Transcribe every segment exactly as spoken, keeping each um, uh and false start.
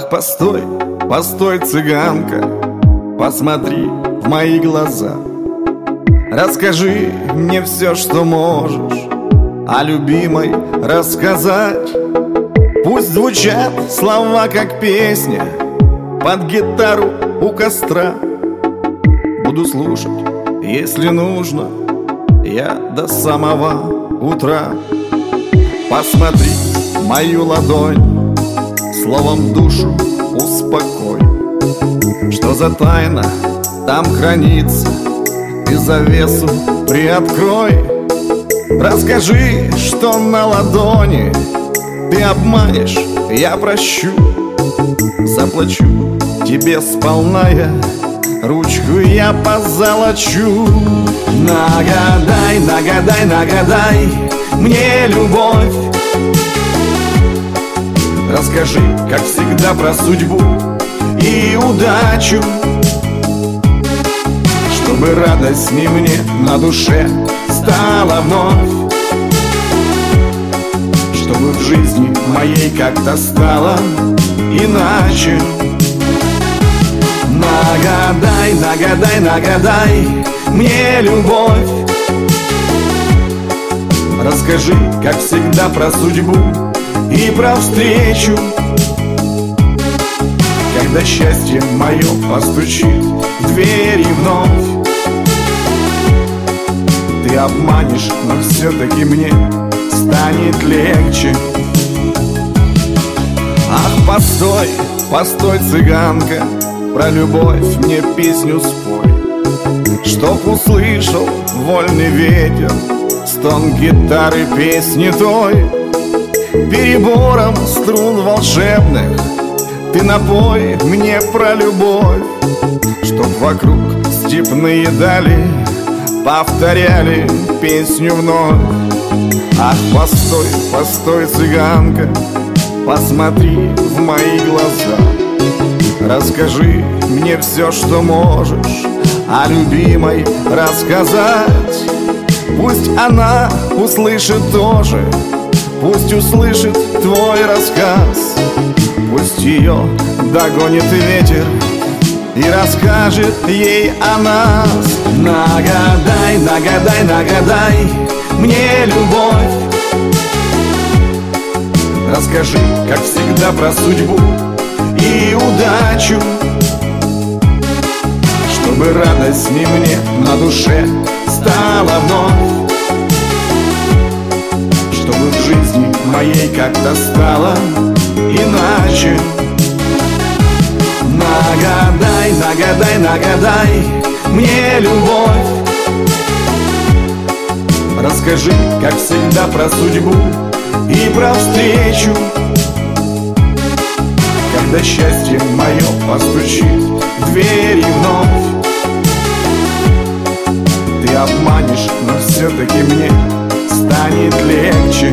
Ах, постой, постой, цыганка, посмотри в мои глаза. Расскажи мне все, что можешь о любимой рассказать. Пусть звучат слова, как песня, под гитару у костра. Буду слушать, если нужно, я до самого утра. Посмотри мою ладонь, словом душу успокой. Что за тайна там хранится, и завесу приоткрой. Расскажи, что на ладони. Ты обманешь, я прощу. Заплачу тебе сполна я, ручку я позолочу. Нагадай, нагадай, нагадай мне любовь. Расскажи, как всегда, про судьбу и удачу, чтобы радостней мне на душе стало вновь, чтобы в жизни моей как-то стало иначе. Нагадай, нагадай, нагадай мне любовь. Расскажи, как всегда, про судьбу и про встречу, когда счастье мое постучит в двери вновь. Ты обманешь, но все-таки мне станет легче. Ах, постой, постой, цыганка, про любовь мне песню спой, чтоб услышал вольный ветер стон гитары песни той. Перебором струн волшебных ты напой мне про любовь, чтоб вокруг степные дали повторяли песню вновь. Ах, постой, постой, цыганка, посмотри в мои глаза. Расскажи мне все, что можешь о любимой рассказать. Пусть она услышит тоже, пусть услышит твой рассказ. Пусть ее догонит ветер и расскажет ей о нас. Нагадай, нагадай, нагадай мне любовь. Расскажи, как всегда, про судьбу и удачу, чтобы радостней мне на душе стало вновь, чтобы в жизни моей как-то стало иначе. Нагадай, нагадай, нагадай мне любовь. Расскажи, как всегда, про судьбу и про встречу, когда счастье мое постучит в двери вновь. Ты обманешь, но все-таки мне станет легче.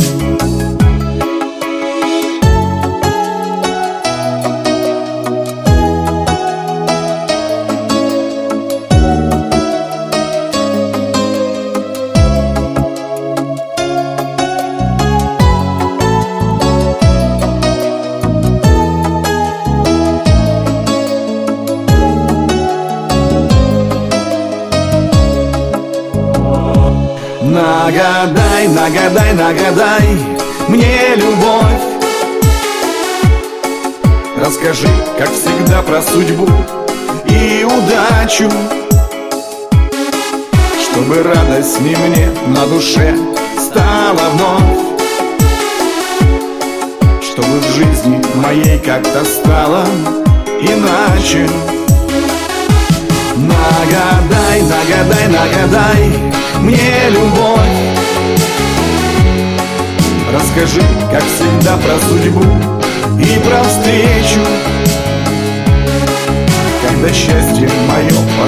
Нагадай, нагадай, нагадай мне любовь. Расскажи, как всегда, про судьбу и удачу, чтобы радостней мне на душе стало вновь, чтобы в жизни моей как-то стало иначе. Нагадай, нагадай, нагадай мне любовь. Расскажи, как всегда, про судьбу и про встречу, когда счастье мое